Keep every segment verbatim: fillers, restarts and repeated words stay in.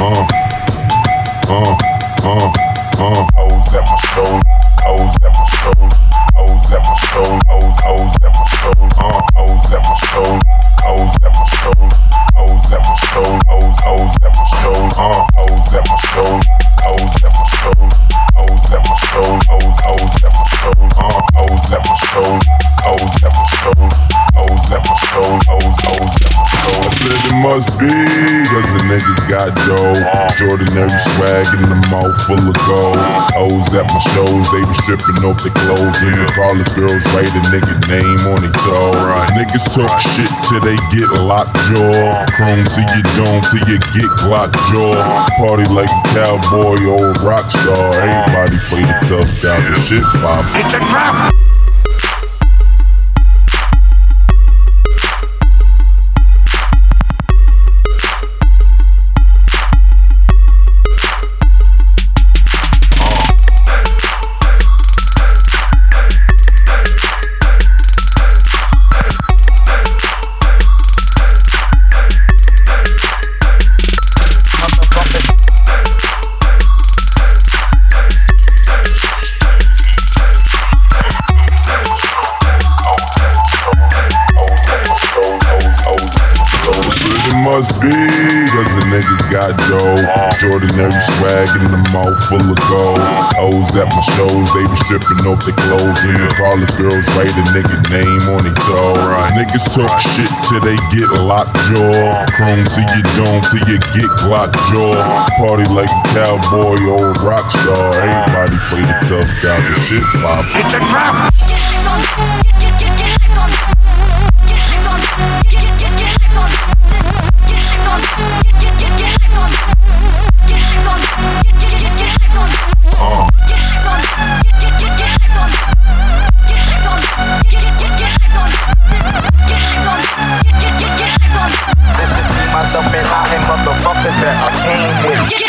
uh, uh, uh, uh. Hoes at my shoulder, hoes at my shoulder, hoes at my shoulder, hoes, hoes at my shoulder, uh, hoes at my shoulder, hoes at my shoulder, hoes at my shoulder, hoes, hoes at my shoulder, uh, hoes at my shoulder, hoes at my shoulder, hoes at my shoulder, hoes, hoes at my shoulder, uh, hoes at my shoulder, hoes at my shoulder, hoes at my shoulder, hoes, hoes at my shoulder. I said it must be, cause a nigga got dough, extraordinary swag in the mouth full of gold. Hoes at my shows, they be stripping off their clothes, and the college girls write a nigga name on their toe. Niggas talk shit till they get locked jaw, chrome to your dome till you get Glock jaw. Party like a cowboy or a rock star, everybody play the tough guy to shit pop. It's a trap. Must be, cause a nigga got dough, extraordinary swag in the mouth full of gold. Hoes at my shows, they be stripping off their clothes, and the college girls write a nigga name on their toe. Niggas talk shit till they get locked jaw, chrome to your dome till you get Glock jaw. Party like a cowboy or a rock star, everybody play the tough guy to shit pop. It's a trap. Myself and I and motherfuckers that I came with.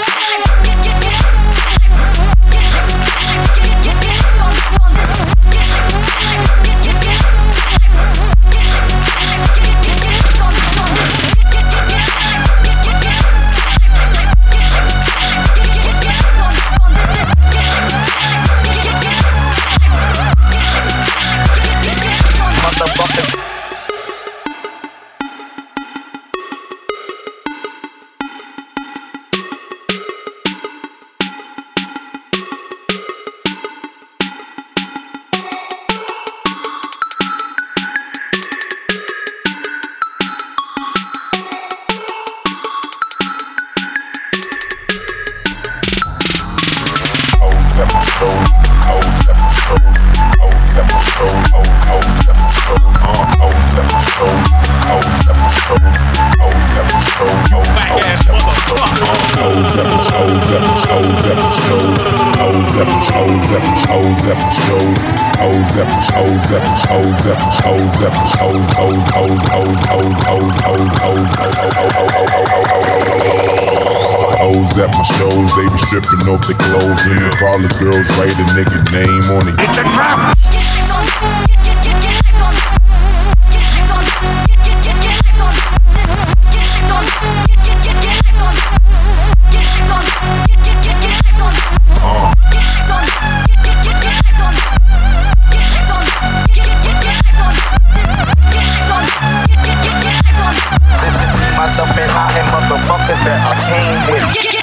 Hoes at my shows, they be stripping off their clothes, and the college girls write a nigga name on it. It's a trap. Myself and I and motherfuckers that I came with.